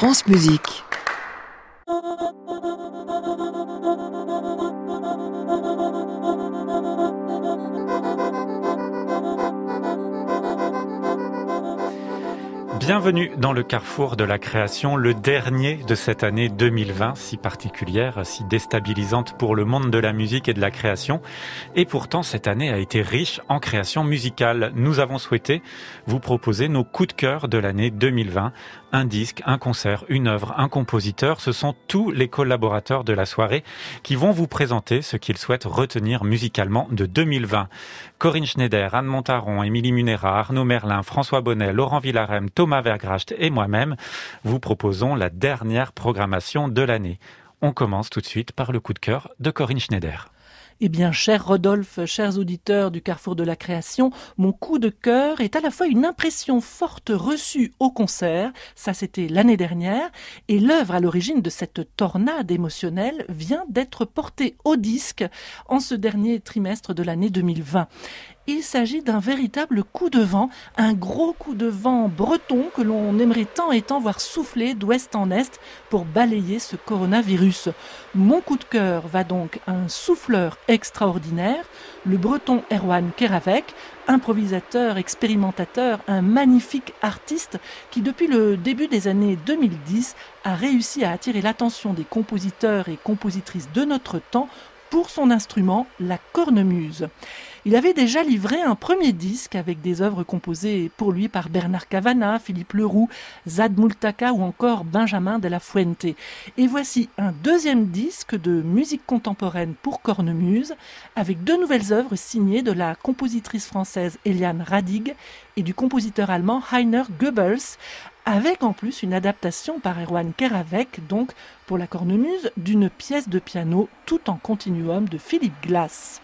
France Musique. Bienvenue dans le carrefour de la création, le dernier de cette année 2020, si particulière, si déstabilisante pour le monde de la musique et de la création. Et pourtant, cette année a été riche en création musicale. Nous avons souhaité vous proposer nos coups de cœur de l'année 2020. Un disque, un concert, une œuvre, un compositeur, ce sont tous les collaborateurs de la soirée qui vont vous présenter ce qu'ils souhaitent retenir musicalement de 2020. Corinne Schneider, Anne Montaron, Émilie Munera, Arnaud Merlin, François Bonnet, Laurent Villarem, Thomas Vergracht et moi-même vous proposons la dernière programmation de l'année. On commence tout de suite par le coup de cœur de Corinne Schneider. Eh bien, cher Rodolphe, chers auditeurs du Carrefour de la Création, mon coup de cœur est à la fois une impression forte reçue au concert, ça c'était l'année dernière, et l'œuvre à l'origine de cette tornade émotionnelle vient d'être portée au disque en ce dernier trimestre de l'année 2020. Il s'agit d'un véritable coup de vent, un gros coup de vent breton que l'on aimerait tant et tant voir souffler d'ouest en est pour balayer ce coronavirus. Mon coup de cœur va donc à un souffleur extraordinaire, le breton Erwan Keravec, improvisateur, expérimentateur, un magnifique artiste qui depuis le début des années 2010 a réussi à attirer l'attention des compositeurs et compositrices de notre temps pour son instrument, la cornemuse. Il avait déjà livré un premier disque avec des œuvres composées pour lui par Bernard Cavana, Philippe Leroux, Zad Multaka ou encore Benjamin de la Fuente. Et voici un deuxième disque de musique contemporaine pour cornemuse avec deux nouvelles œuvres signées de la compositrice française Eliane Radig et du compositeur allemand Heiner Goebbels, avec en plus une adaptation par Erwan Keravec, donc pour la cornemuse, d'une pièce de piano tout en continuum de Philip Glass.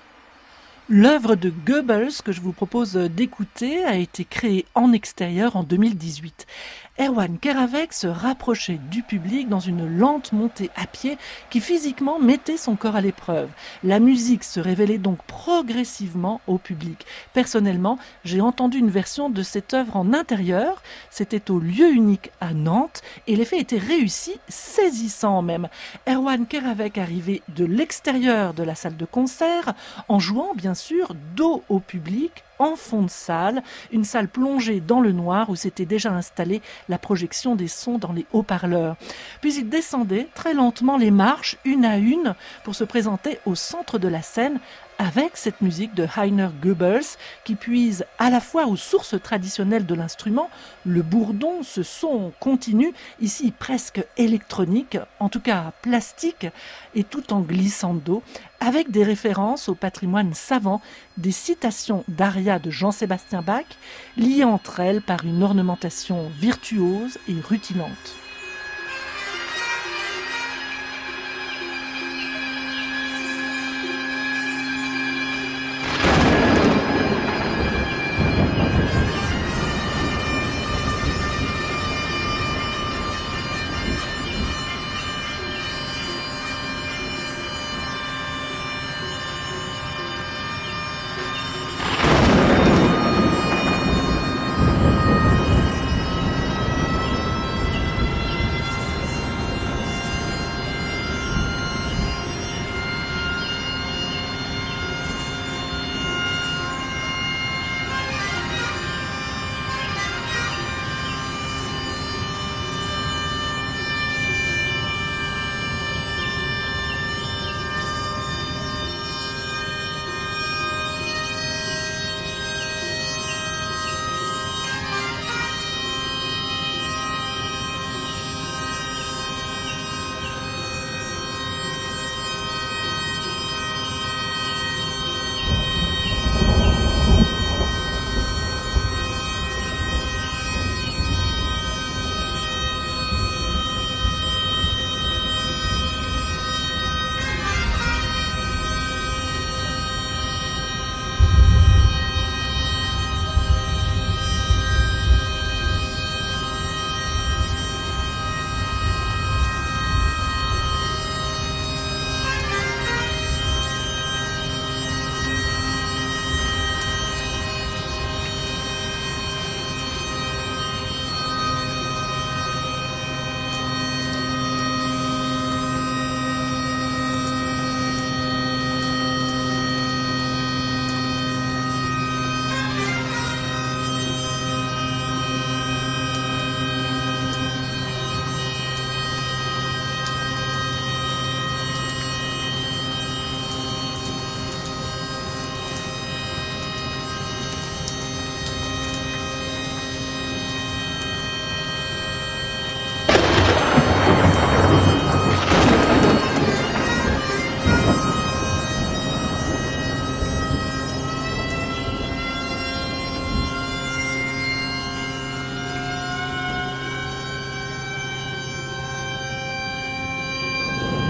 L'œuvre de Goebbels que je vous propose d'écouter a été créée en extérieur en 2018. Erwan Keravec se rapprochait du public dans une lente montée à pied qui physiquement mettait son corps à l'épreuve. La musique se révélait donc progressivement au public. Personnellement, j'ai entendu une version de cette œuvre en intérieur. C'était au lieu unique à Nantes et l'effet était réussi, saisissant même. Erwan Keravec arrivait de l'extérieur de la salle de concert en jouant bien sûr dos au public, en fond de salle, une salle plongée dans le noir où s'était déjà installée la projection des sons dans les haut-parleurs. Puis il descendait très lentement les marches, une à une, pour se présenter au centre de la scène avec cette musique de Heiner Goebbels qui puise à la fois aux sources traditionnelles de l'instrument, le bourdon, ce son continu, ici presque électronique, en tout cas plastique, et tout en glissando, avec des références au patrimoine savant, des citations d'arias de Jean-Sébastien Bach, liées entre elles par une ornementation virtuose et rutilante.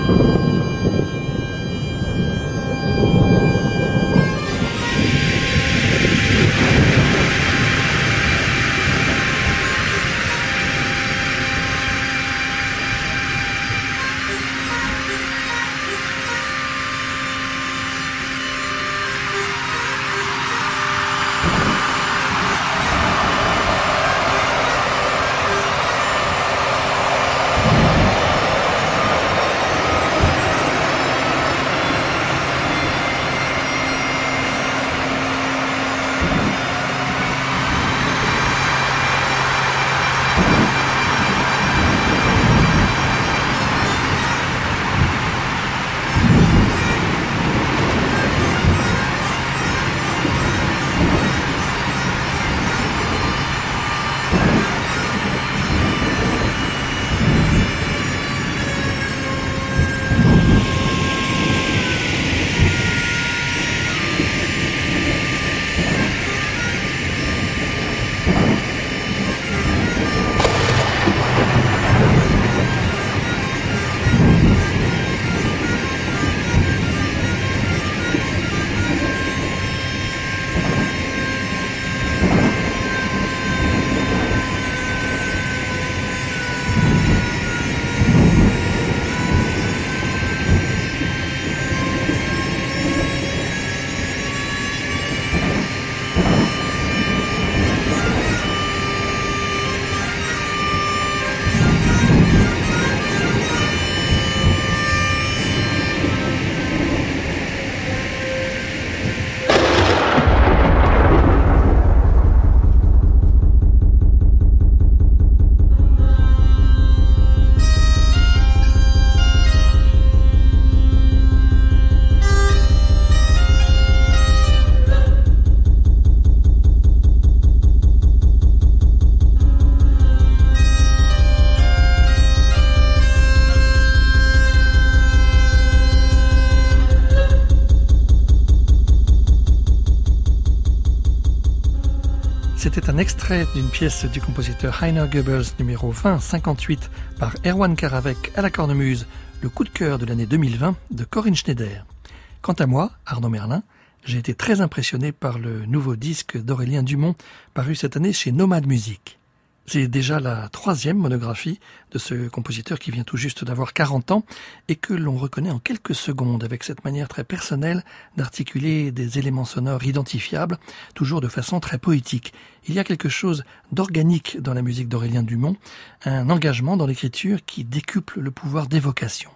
C'était un extrait d'une pièce du compositeur Heiner Goebbels numéro 2058 par Erwan Karavec à la cornemuse, le coup de cœur de l'année 2020 de Corinne Schneider. Quant à moi, Arnaud Merlin, j'ai été très impressionné par le nouveau disque d'Aurélien Dumont paru cette année chez Nomad Music. C'est déjà la 3e monographie de ce compositeur qui vient tout juste d'avoir 40 ans et que l'on reconnaît en quelques secondes avec cette manière très personnelle d'articuler des éléments sonores identifiables, toujours de façon très poétique. Il y a quelque chose d'organique dans la musique d'Aurélien Dumont, un engagement dans l'écriture qui décuple le pouvoir d'évocation.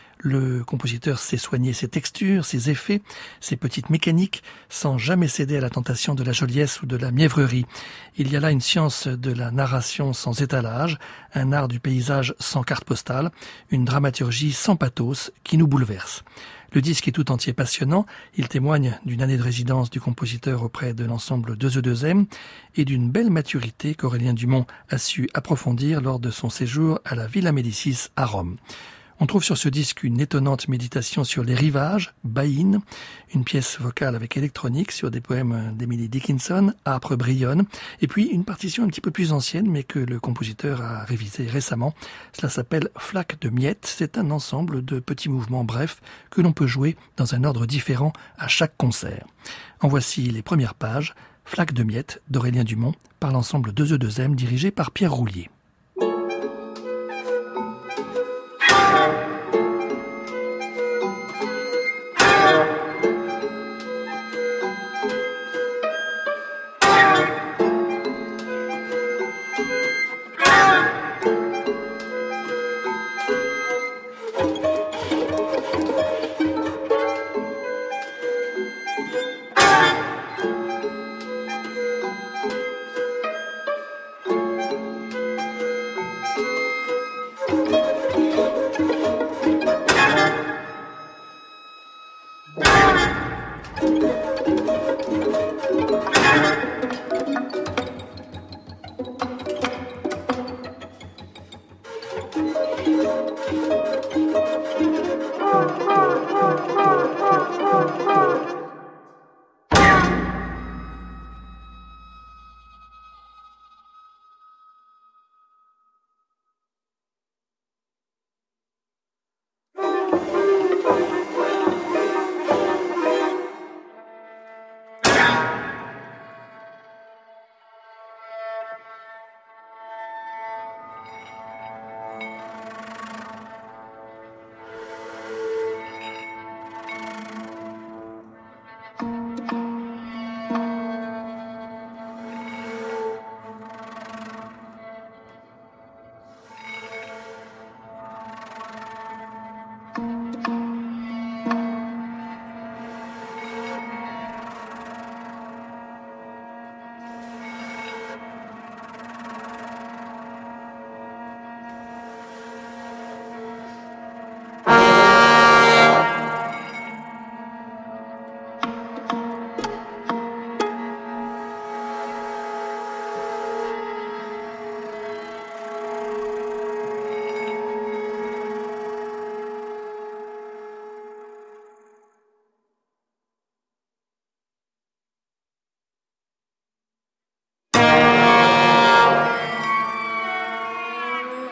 Le compositeur sait soigner ses textures, ses effets, ses petites mécaniques, sans jamais céder à la tentation de la joliesse ou de la mièvrerie. Il y a là une science de la narration sans étalage, un art du paysage sans carte postale, une dramaturgie sans pathos qui nous bouleverse. Le disque est tout entier passionnant, il témoigne d'une année de résidence du compositeur auprès de l'ensemble 2E2M et d'une belle maturité qu'Aurélien Dumont a su approfondir lors de son séjour à la Villa Médicis à Rome. On trouve sur ce disque une étonnante méditation sur les rivages, Baïn, une pièce vocale avec électronique sur des poèmes d'Emily Dickinson, Âpre Brionne, et puis une partition un petit peu plus ancienne mais que le compositeur a révisée récemment. Cela s'appelle Flaque de miettes, c'est un ensemble de petits mouvements brefs que l'on peut jouer dans un ordre différent à chaque concert. En voici les premières pages, Flaque de miettes d'Aurélien Dumont par l'ensemble 2E2M dirigé par Pierre Roulier.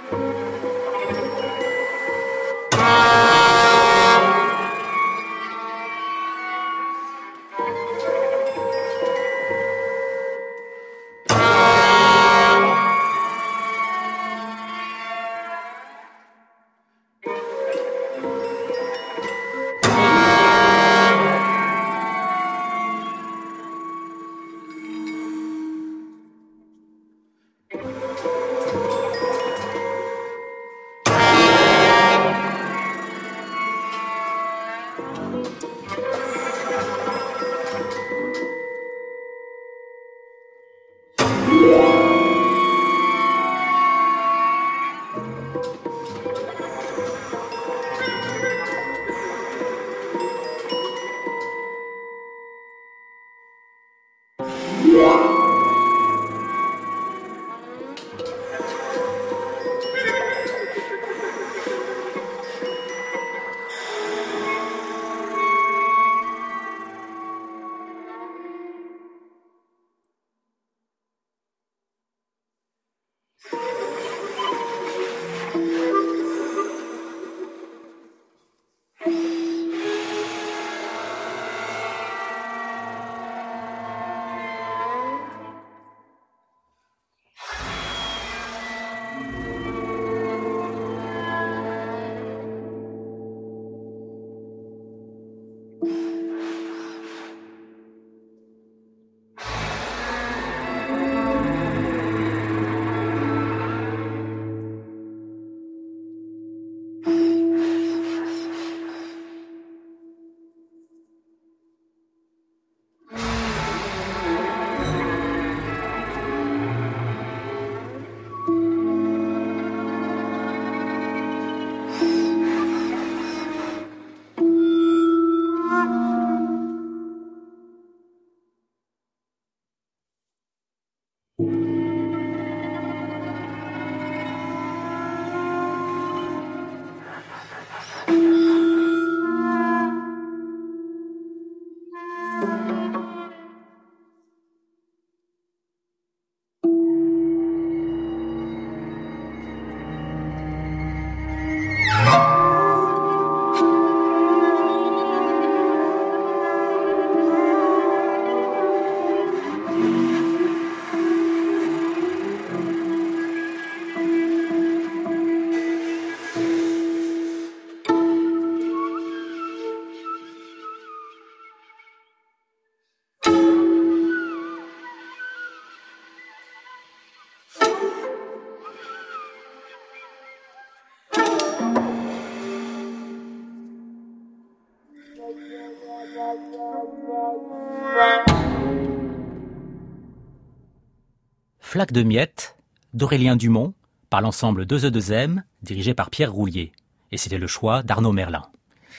Flaque de miettes d'Aurélien Dumont par l'ensemble 2E2M dirigé par Pierre Roulier. Et c'était le choix d'Arnaud Merlin.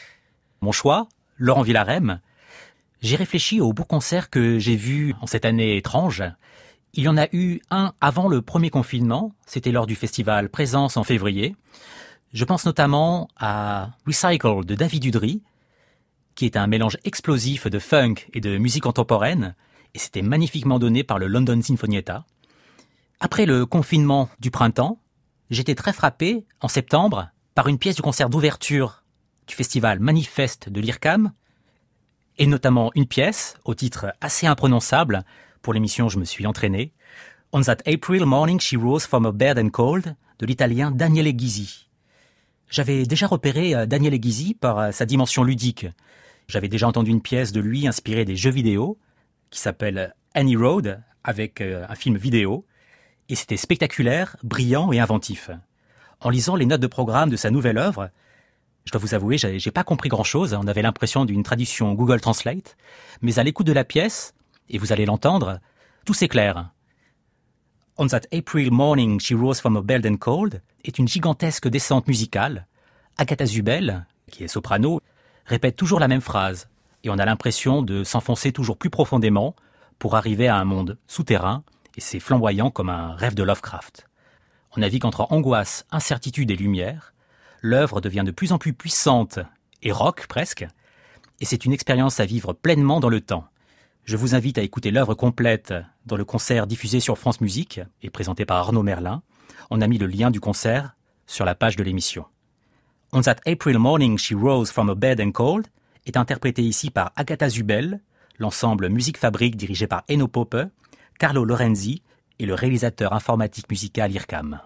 Mon choix, Laurent Villarem. J'ai réfléchi aux beaux concerts que j'ai vus en cette année étrange. Il y en a eu un avant le premier confinement, c'était lors du festival Présence en février. Je pense notamment à Recycle de David Udry, qui est un mélange explosif de funk et de musique contemporaine, et c'était magnifiquement donné par le London Sinfonietta. Après le confinement du printemps, j'étais très frappé, en septembre, par une pièce du concert d'ouverture du festival Manifeste de l'IRCAM, et notamment une pièce, au titre assez imprononçable, pour l'émission je me suis entraîné, On that April morning she rose from her bed and cold, de l'italien Daniele Ghisi. J'avais déjà repéré Daniele Ghisi par sa dimension ludique. J'avais déjà entendu une pièce de lui inspirée des jeux vidéo, qui s'appelle Any Road, avec un film vidéo, et c'était spectaculaire, brillant et inventif. En lisant les notes de programme de sa nouvelle œuvre, je dois vous avouer, j'ai pas compris grand-chose, on avait l'impression d'une traduction Google Translate, mais à l'écoute de la pièce, et vous allez l'entendre, tout s'éclaire. On that April morning she rose from her bed and cold est une gigantesque descente musicale. Agatha Zubel, qui est soprano, répète toujours la même phrase, et on a l'impression de s'enfoncer toujours plus profondément pour arriver à un monde souterrain, et c'est flamboyant comme un rêve de Lovecraft. On navigue entre angoisse, incertitude et lumière, l'œuvre devient de plus en plus puissante, et rock presque, et c'est une expérience à vivre pleinement dans le temps. Je vous invite à écouter l'œuvre complète dans le concert diffusé sur France Musique et présenté par Arnaud Merlin. On a mis le lien du concert sur la page de l'émission. On that April morning she rose from her bed and cold est interprété ici par Agatha Zubel, l'ensemble Musique Fabrique dirigé par Enno Poppe, Carlo Lorenzi et le réalisateur informatique musical IRCAM.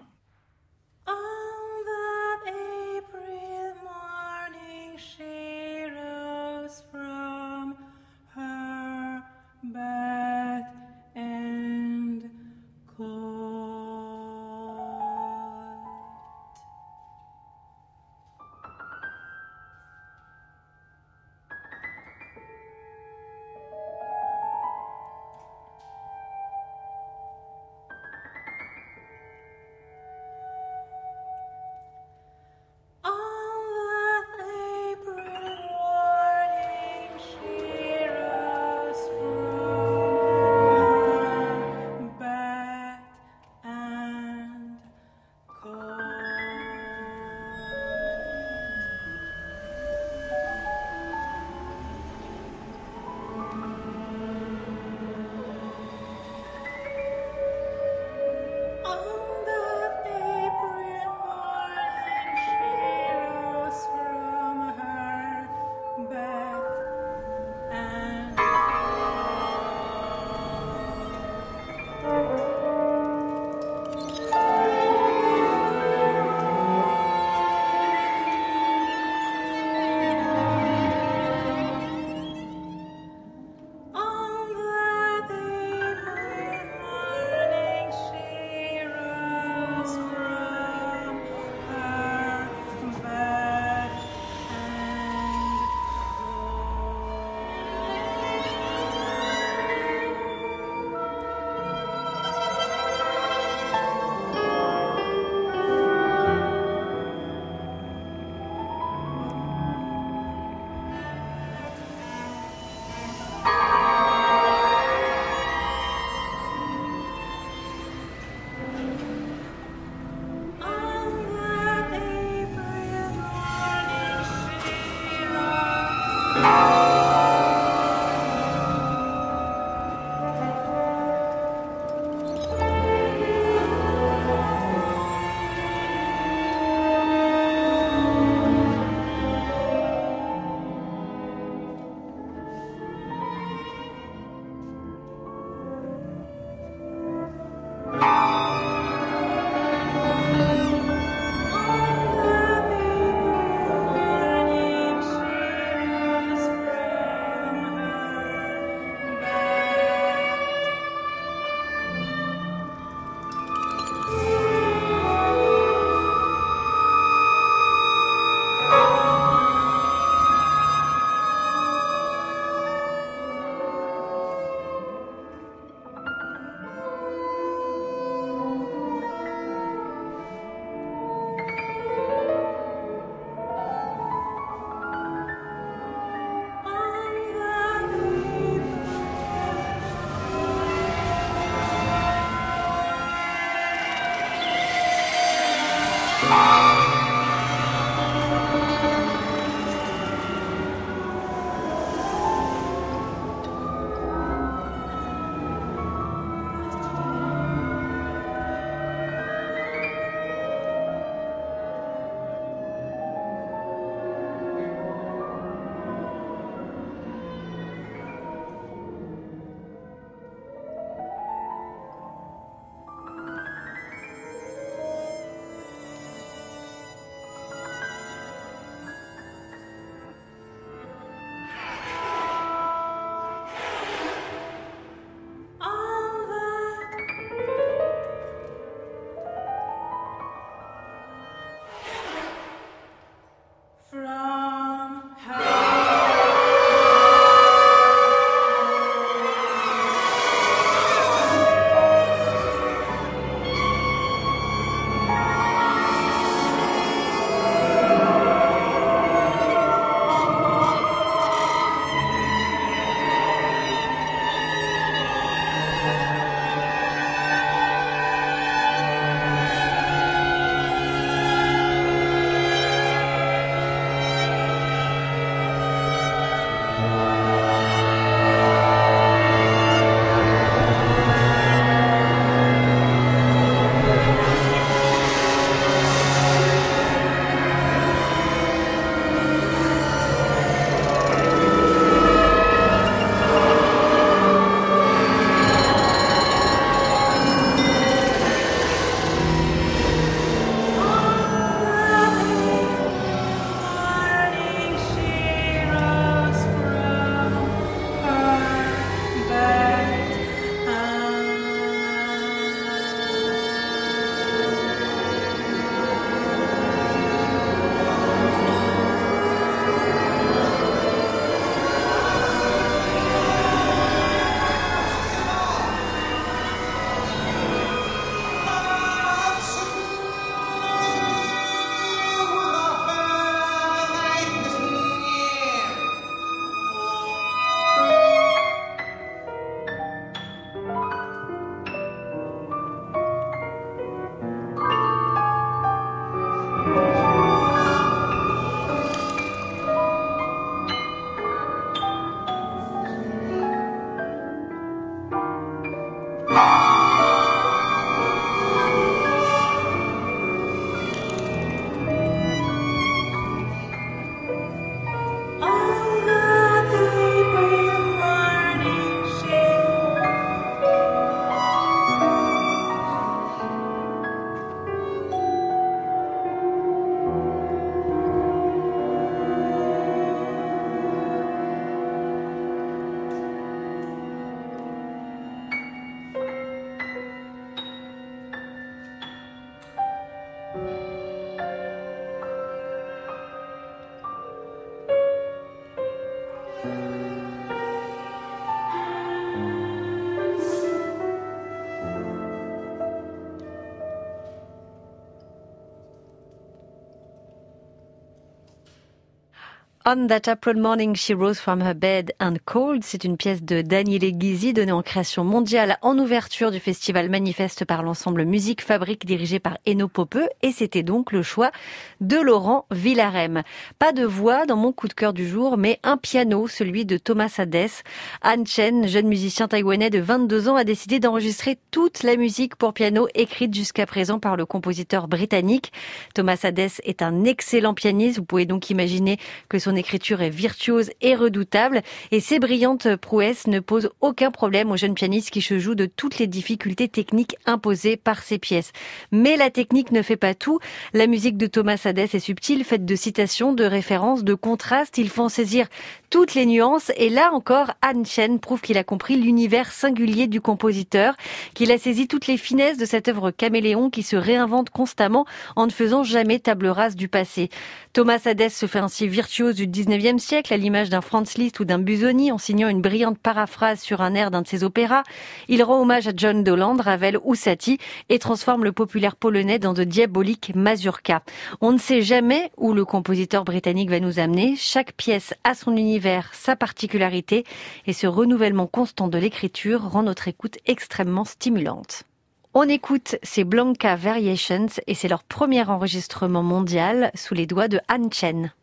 On that April morning she rose from her bed and called. C'est une pièce de Daniele Ghisi donnée en création mondiale en ouverture du festival Manifeste par l'ensemble Musique Fabrique dirigé par Enno Popeux et c'était donc le choix de Laurent Villarem. Pas de voix dans mon coup de cœur du jour mais un piano, celui de Thomas Hadès. Han Chen, jeune musicien taïwanais de 22 ans, a décidé d'enregistrer toute la musique pour piano écrite jusqu'à présent par le compositeur britannique. Thomas Hadès est un excellent pianiste, vous pouvez donc imaginer que son écriture est virtuose et redoutable et ses brillantes prouesses ne posent aucun problème au jeune pianiste qui se joue de toutes les difficultés techniques imposées par ses pièces. Mais la technique ne fait pas tout. La musique de Thomas Hadès est subtile, faite de citations, de références, de contrastes. Il faut en saisir toutes les nuances et là encore, Han Chen prouve qu'il a compris l'univers singulier du compositeur, qu'il a saisi toutes les finesses de cette œuvre caméléon qui se réinvente constamment en ne faisant jamais table rase du passé. Thomas Hadès se fait ainsi virtuose du 19e siècle, à l'image d'un Franz Liszt ou d'un Busoni, en signant une brillante paraphrase sur un air d'un de ses opéras. Il rend hommage à John Doland, Ravel ou Satie et transforme le populaire polonais dans de diaboliques mazurkas. On ne sait jamais où le compositeur britannique va nous amener. Chaque pièce a son univers, sa particularité et ce renouvellement constant de l'écriture rend notre écoute extrêmement stimulante. On écoute ces Blanca Variations et c'est leur premier enregistrement mondial sous les doigts de Han Chen.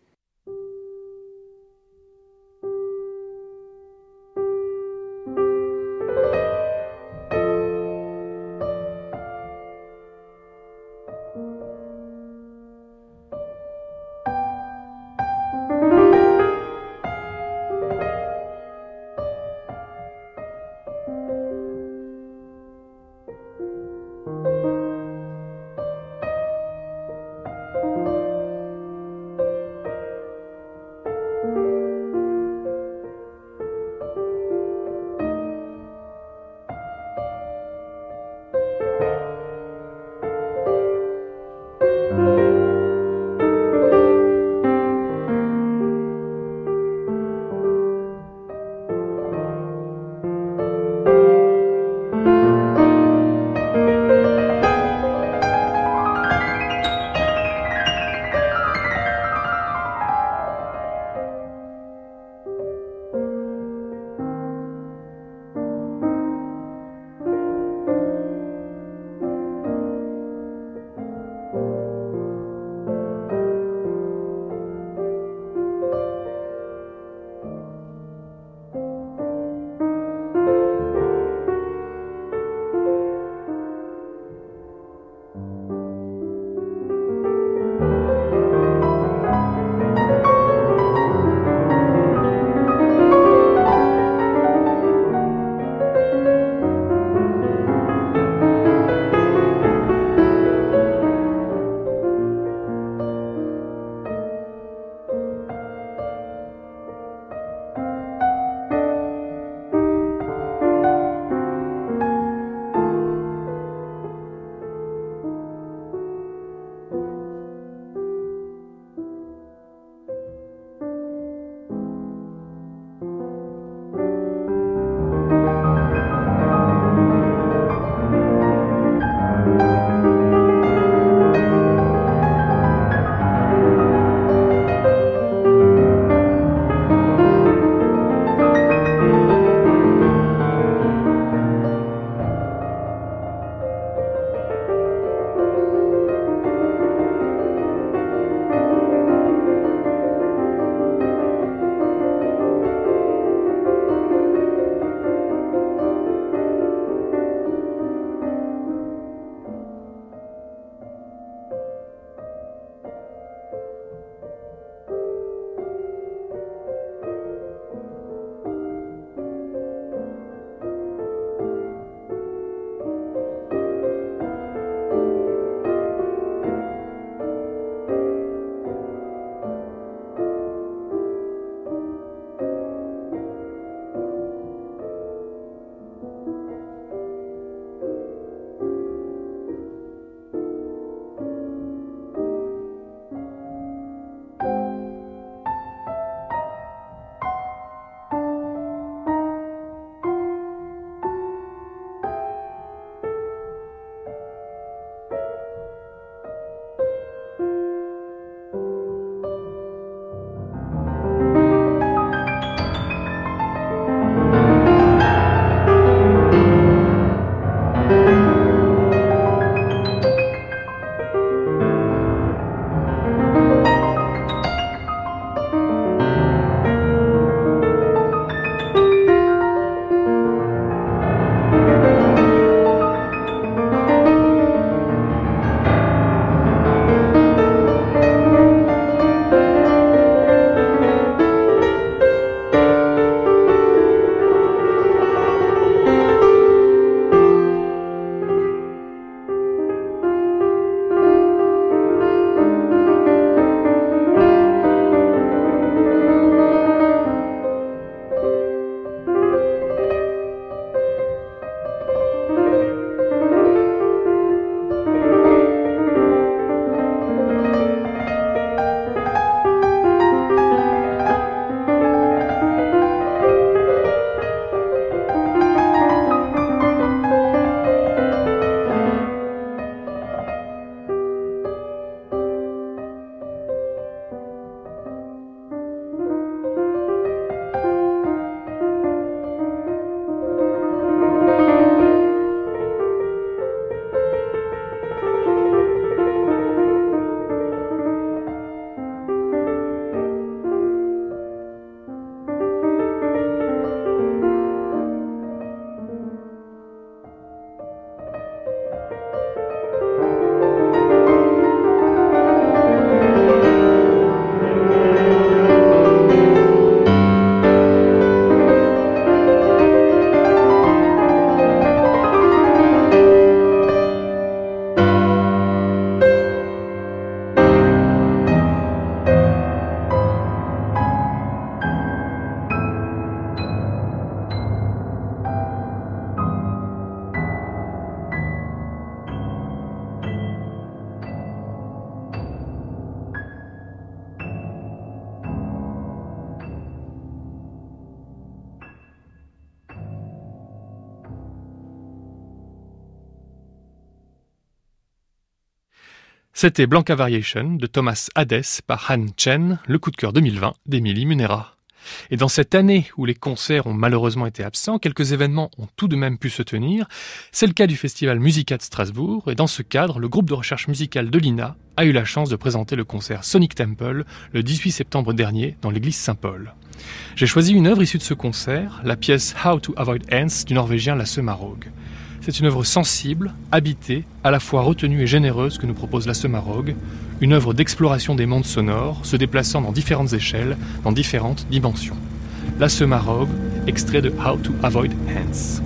C'était Blanca Variation de Thomas Hadès par Han Chen, le coup de cœur 2020 d'Émilie Munera. Et dans cette année où les concerts ont malheureusement été absents, quelques événements ont tout de même pu se tenir. C'est le cas du festival Musica de Strasbourg, et dans ce cadre, le groupe de recherche musicale de l'INA a eu la chance de présenter le concert Sonic Temple le 18 septembre dernier dans l'église Saint-Paul. J'ai choisi une œuvre issue de ce concert, la pièce How to Avoid Ants du Norvégien Lasse Marhaug. C'est une œuvre sensible, habitée, à la fois retenue et généreuse que nous propose Lasse Marhaug, une œuvre d'exploration des mondes sonores, se déplaçant dans différentes échelles, dans différentes dimensions. Lasse Marhaug, extrait de How to Avoid Ants.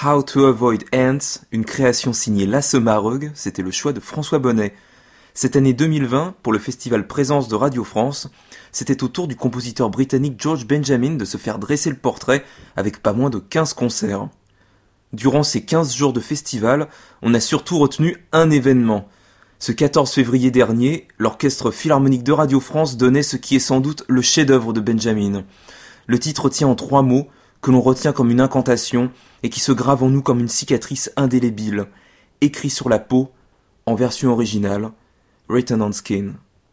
How to Avoid Ants, une création signée Lasse Mareugue, c'était le choix de François Bonnet. Cette année 2020, pour le festival Présence de Radio France, c'était au tour du compositeur britannique George Benjamin de se faire dresser le portrait avec pas moins de 15 concerts. Durant ces 15 jours de festival, on a surtout retenu un événement. Ce 14 février dernier, l'Orchestre Philharmonique de Radio France donnait ce qui est sans doute le chef-d'œuvre de Benjamin. Le titre tient en 3 mots, que l'on retient comme une incantation et qui se grave en nous comme une cicatrice indélébile, écrit sur la peau, en version originale, Written on Skin.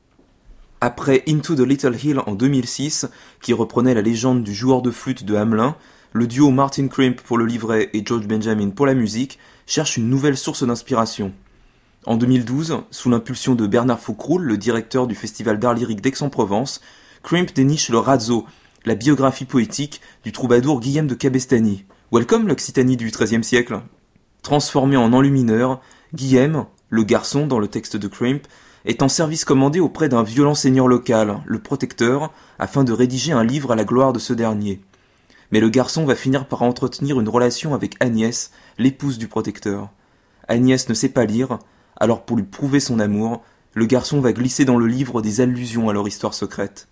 Après Into the Little Hill en 2006, qui reprenait la légende du joueur de flûte de Hamelin, le duo Martin Crimp pour le livret et George Benjamin pour la musique cherche une nouvelle source d'inspiration. En 2012, sous l'impulsion de Bernard Faucroul, le directeur du Festival d'art lyrique d'Aix-en-Provence, Crimp déniche le Razzo, la biographie poétique du troubadour Guillaume de Cabestany. Welcome l'Occitanie du XIIIe siècle. Transformé en enlumineur, Guillaume, le garçon dans le texte de Crimp, est en service commandé auprès d'un violent seigneur local, le protecteur, afin de rédiger un livre à la gloire de ce dernier. Mais le garçon va finir par entretenir une relation avec Agnès, l'épouse du protecteur. Agnès ne sait pas lire, alors pour lui prouver son amour, le garçon va glisser dans le livre des allusions à leur histoire secrète.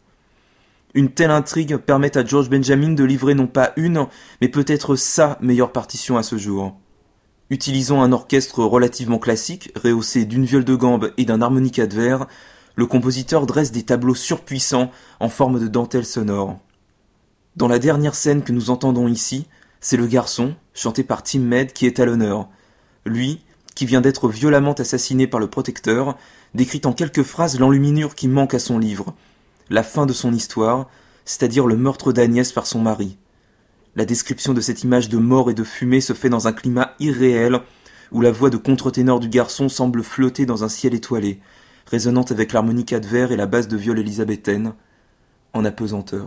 Une telle intrigue permet à George Benjamin de livrer non pas une, mais peut-être sa meilleure partition à ce jour. Utilisant un orchestre relativement classique, rehaussé d'une viole de gambe et d'un harmonica de verre, le compositeur dresse des tableaux surpuissants en forme de dentelle sonore. Dans la dernière scène que nous entendons ici, c'est le garçon, chanté par Tim Med, qui est à l'honneur. Lui, qui vient d'être violemment assassiné par le protecteur, décrit en quelques phrases l'enluminure qui manque à son livre, la fin de son histoire, c'est-à-dire le meurtre d'Agnès par son mari. La description de cette image de mort et de fumée se fait dans un climat irréel, où la voix de contre-ténor du garçon semble flotter dans un ciel étoilé, résonnant avec l'harmonica de verre et la basse de viole élisabéthaine, en apesanteur.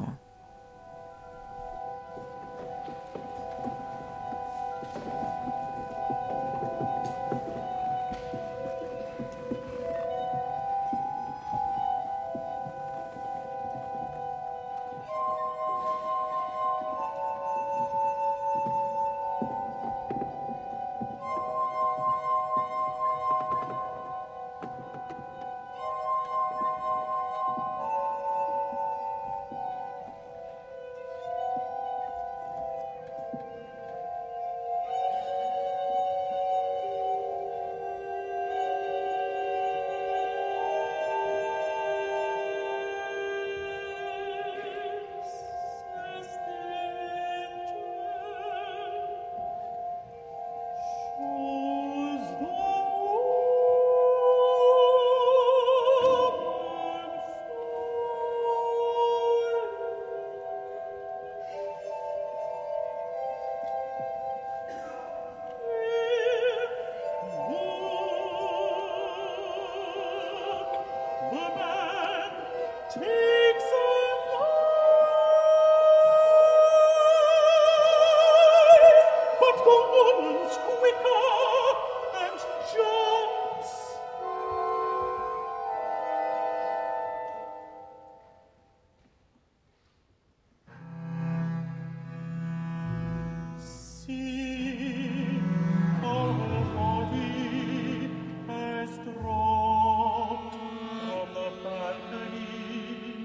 From the balcony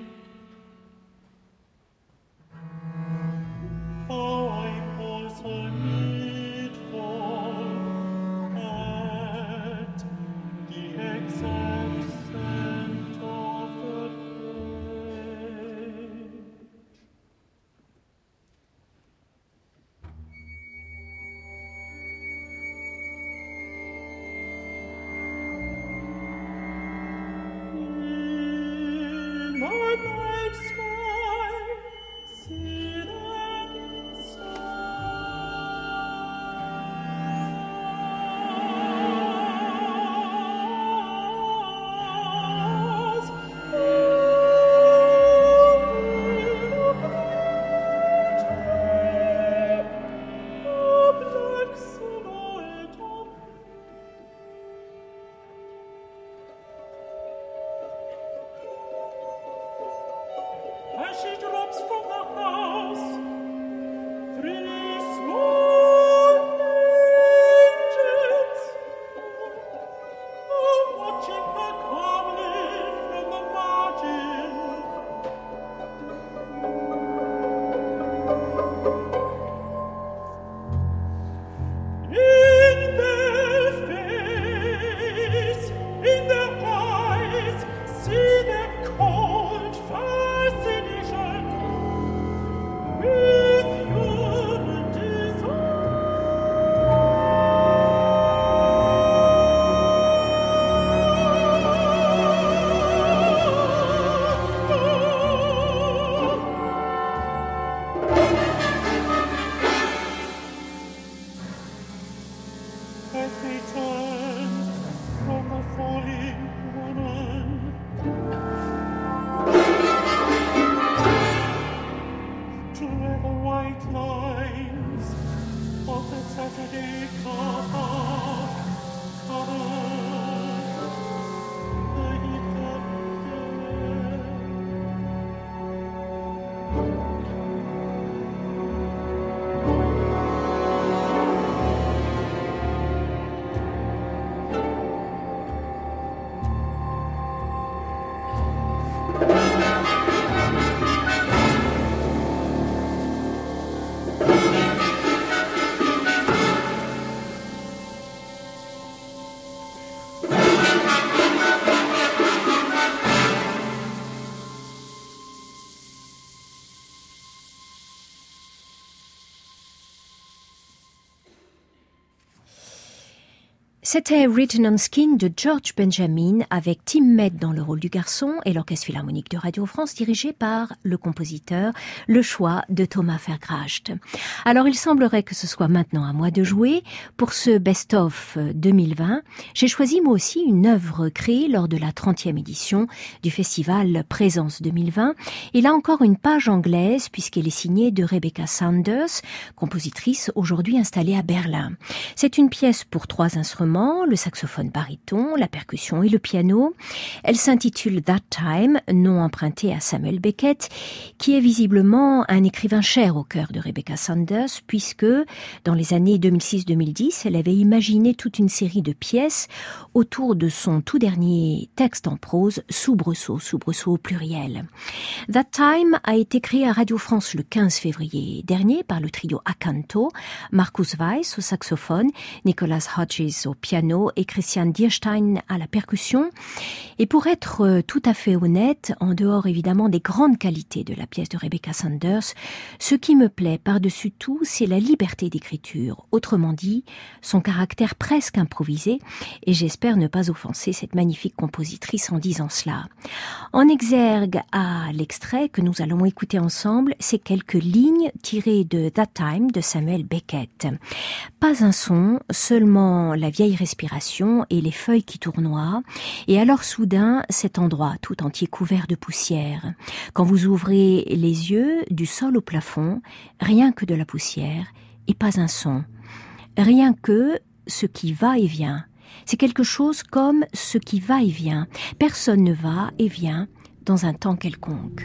C'était Written on Skin de George Benjamin avec Tim Met dans le rôle du garçon et l'Orchestre Philharmonique de Radio France dirigé par le compositeur, le choix de Thomas Vergracht. Alors il semblerait que ce soit maintenant à moi de jouer. Pour ce Best-of 2020, j'ai choisi moi aussi une œuvre créée lors de la 30e édition du festival Présence 2020. Et là encore une page anglaise puisqu'elle est signée de Rebecca Sanders, compositrice aujourd'hui installée à Berlin. C'est une pièce pour 3 instruments, le saxophone baryton, la percussion et le piano. Elle s'intitule That Time, nom emprunté à Samuel Beckett, qui est visiblement un écrivain cher au cœur de Rebecca Sanders, puisque dans les années 2006-2010, elle avait imaginé toute une série de pièces autour de son tout dernier texte en prose, Soubresaut au pluriel. That Time a été créé à Radio France le 15 février dernier par le trio Acanto, Markus Weiss au saxophone, Nicholas Hodges au piano et Christian Dierstein à la percussion. Et pour être tout à fait honnête, en dehors évidemment des grandes qualités de la pièce de Rebecca Sanders, ce qui me plaît par-dessus tout, c'est la liberté d'écriture. Autrement dit, son caractère presque improvisé, et j'espère ne pas offenser cette magnifique compositrice en disant cela. En exergue à l'extrait que nous allons écouter ensemble, c'est quelques lignes tirées de That Time de Samuel Beckett. Pas un son, seulement la vieille respiration et les feuilles qui tournoient, et alors soudain cet endroit tout entier couvert de poussière. Quand vous ouvrez les yeux, du sol au plafond, rien que de la poussière et pas un son. Rien que ce qui va et vient. C'est quelque chose comme ce qui va et vient. Personne ne va et vient dans un temps quelconque.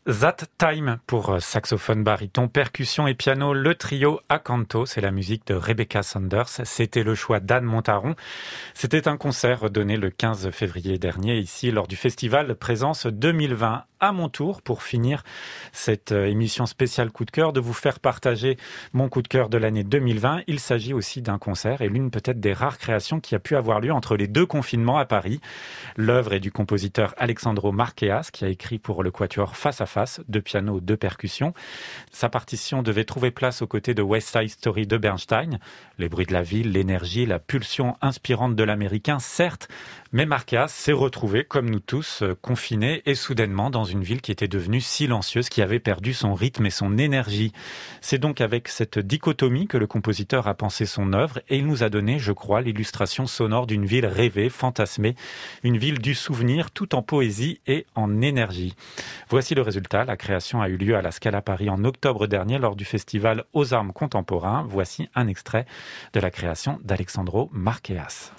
That Time pour saxophone, baryton, percussion et piano, le trio a canto, c'est la musique de Rebecca Sanders. C'était le choix d'Anne Montaron. C'était un concert donné le 15 février dernier ici lors du festival Présence 2020. À mon tour, pour finir cette émission spéciale coup de cœur, de vous faire partager mon coup de cœur de l'année 2020. Il s'agit aussi d'un concert et l'une peut-être des rares créations qui a pu avoir lieu entre les deux confinements à Paris. L'œuvre est du compositeur Alexandro Marqueas qui a écrit pour le quatuor Face à Face, 2 pianos, 2 percussions. Sa partition devait trouver place aux côtés de West Side Story de Bernstein. Les bruits de la ville, l'énergie, la pulsion inspirante de l'américain, certes, mais Marqueas s'est retrouvé, comme nous tous, confiné et soudainement dans une ville qui était devenue silencieuse, qui avait perdu son rythme et son énergie. C'est donc avec cette dichotomie que le compositeur a pensé son œuvre et il nous a donné, je crois, l'illustration sonore d'une ville rêvée, fantasmée, une ville du souvenir tout en poésie et en énergie. Voici le résultat. La création a eu lieu à la Scala Paris en octobre dernier lors du festival Aux Armes Contemporains. Voici un extrait de la création d'Alexandro Marqueas.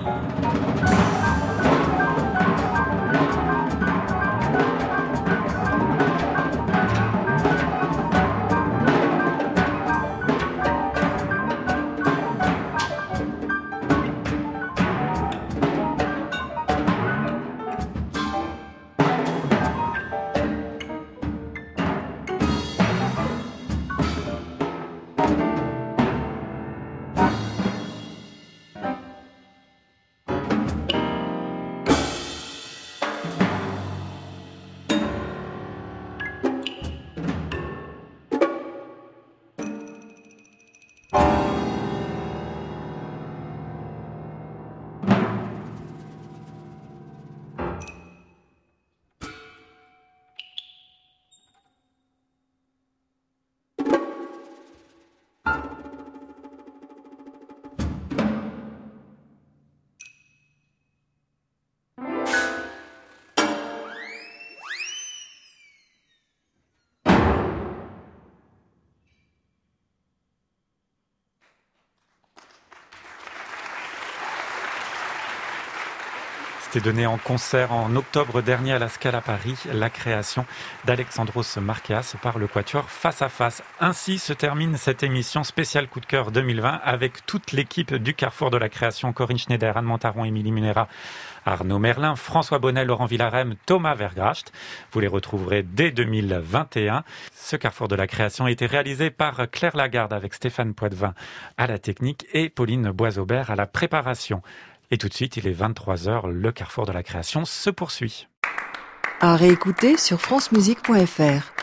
C'était donné en concert en octobre dernier à la Scala Paris, la création d'Alexandros Markeas par le quatuor Face à Face. Ainsi se termine cette émission spéciale Coup de cœur 2020 avec toute l'équipe du Carrefour de la Création, Corinne Schneider, Anne Montaron, Émilie Munera, Arnaud Merlin, François Bonnet, Laurent Villarem, Thomas Vergracht. Vous les retrouverez dès 2021. Ce Carrefour de la Création a été réalisé par Claire Lagarde avec Stéphane Poitvin à la technique et Pauline Boisaubert à la préparation. Et tout de suite, il est 23h, le Carrefour de la Création se poursuit. À réécouter sur francemusique.fr.